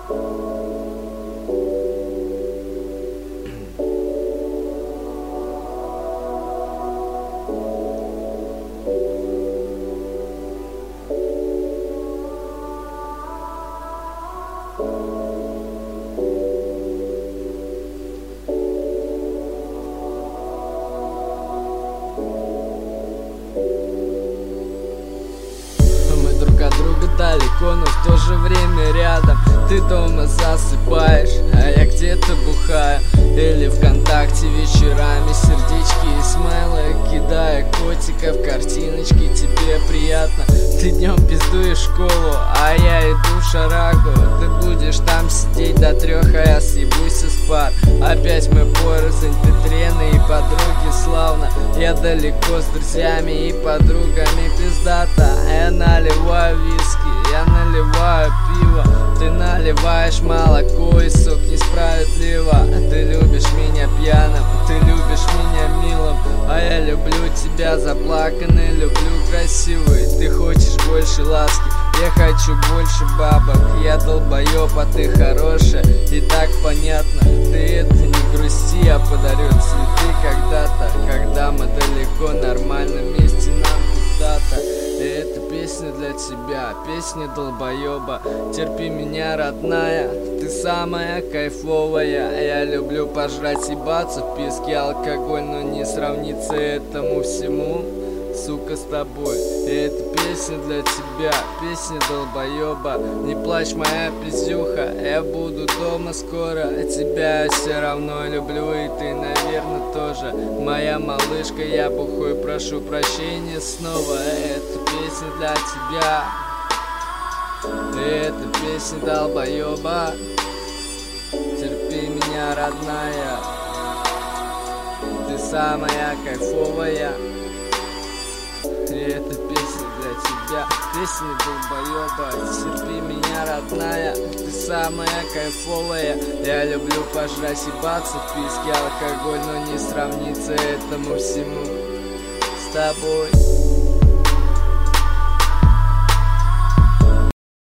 От друга далеко, но в то же время рядом. Ты дома засыпаешь, а я где-то бухаю. Или ВКонтакте вечерами сердечки и смайлы кидая котиков, картиночки, тебе приятно. Ты днем пиздуешь в школу, а я иду в шарагу. Ты будешь там сидеть до 3, а я съебусь из пар. Опять мы порознь, ты трены и подруги, славно. Я далеко с друзьями и подругами, пиздата. Я наливаю виски, я наливаю пиво. Ты наливаешь молоко и сок несправедливо. Ты любишь меня пьяным, ты любишь меня милым, а я люблю тебя заплаканный, люблю красивый. Ты хочешь больше ласки, я хочу больше бабок. Я долбоёб, а ты хорошая, и так понятно. Ты это не грусти, я подарю цветы когда-то, когда мы далеко, нормально вместе нам пиздата. Это песня для тебя, песня долбоёба. Терпи меня, родная, ты самая кайфовая. Я люблю пожрать, ебаться в песке, алкоголь, но не сравнится этому всему, сука, с тобой. Это песня для тебя, песня долбоёба. Не плачь, моя пиздюха, я буду дома скоро. Тебя я все равно люблю, и ты, наверное, тоже. Моя малышка, я бухой, прошу прощения снова. Это песня для тебя, это песня долбоёба. Терпи меня, родная, ты самая кайфовая. Это песня для тебя, песня долбоёба. Терпи меня, родная, ты самая кайфовая. Я люблю пожрать, ебаться в писке, алкоголь, но не сравнится этому всему с тобой.